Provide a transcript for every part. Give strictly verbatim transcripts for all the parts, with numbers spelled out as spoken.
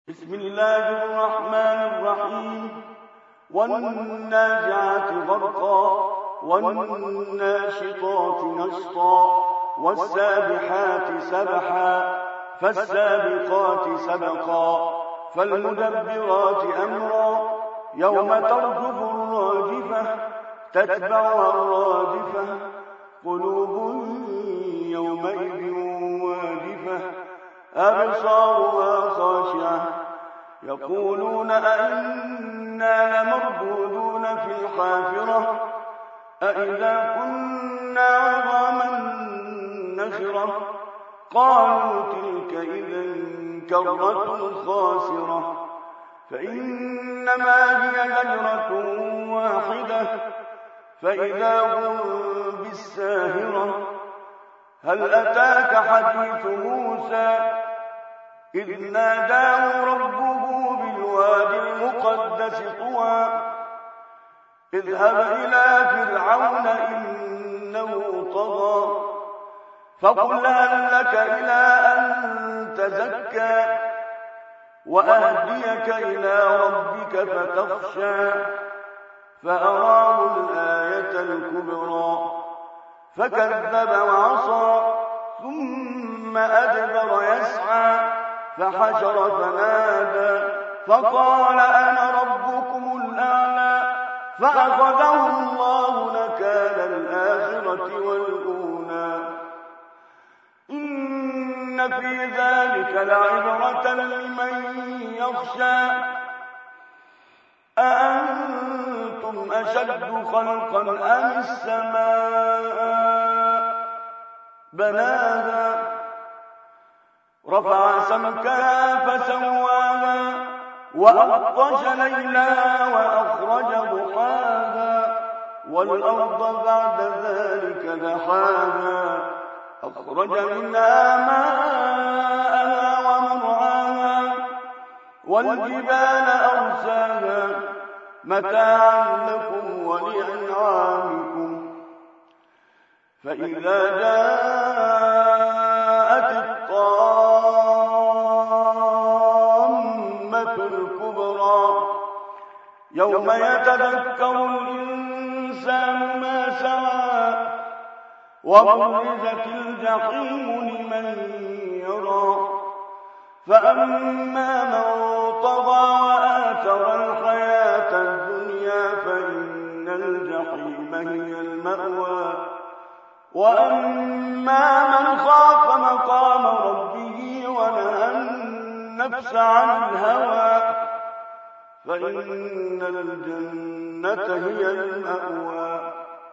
بسم الله الرحمن الرحيم والنازعات غرقا والناشطات نشطا والسابحات سبحا فالسابقات سبقا فالمدبرات أمرا يوم ترجف الراجفة تتبعها الرادفة قلوب يومئذ واجفة أبصارها خاشعة يقولون أئنا لمردودون في الحافرة أئذا كنا عظاما نخرة قالوا تلك إذا كرة خاسرة فإنما هي زجرة واحدة فإذا هم بالساهرة هل أتاك حديث موسى إذ ناداه ربه بالوادي المقدس طوى اذهب إلى فرعون إنه طغى فقل هل لك إلى أن تزكى وأهديك إلى ربك فتخشى فأراه الآية الكبرى فكذب وعصى ثم أدبر يسعى فحشر فنادى فقال أنا ربكم الأعلى فأخذه الله نكال الآخرة والأولى إن في ذلك لعبرة لمن يخشى أأنتم أشد خلقا أم السماء بناها رفع سمكها فسواها وأغطش ليلها وأخرج ضحاها والأرض بعد ذلك دحاها أخرج منها ماءها ومرعاها والجبال أرساها متاعا لكم ولأنعامكم فإذا جاءت الطامة الكبرى يوم يتذكر الإنسان ما سعى وبرزت الجحيم لمن يرى فأما من طغى وآثر الحياة الدنيا فإن الجحيم هي المأوى وأما من خاف مقام ربه ونهى النفس عن الهوى فإن الجنة هي المأوى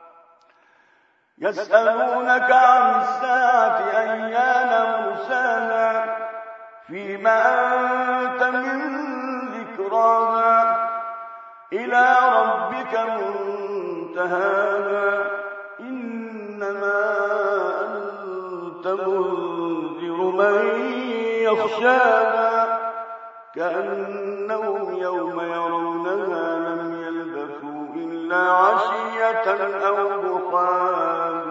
يسألونك عن الساعة أيان مرساها فيما أنت من ذكراها إلى ربك منتهاها إنما أنت منذر من يخشاها كأنهم يوم يرونها لم يلبثوا إلا عشية أو ضحاها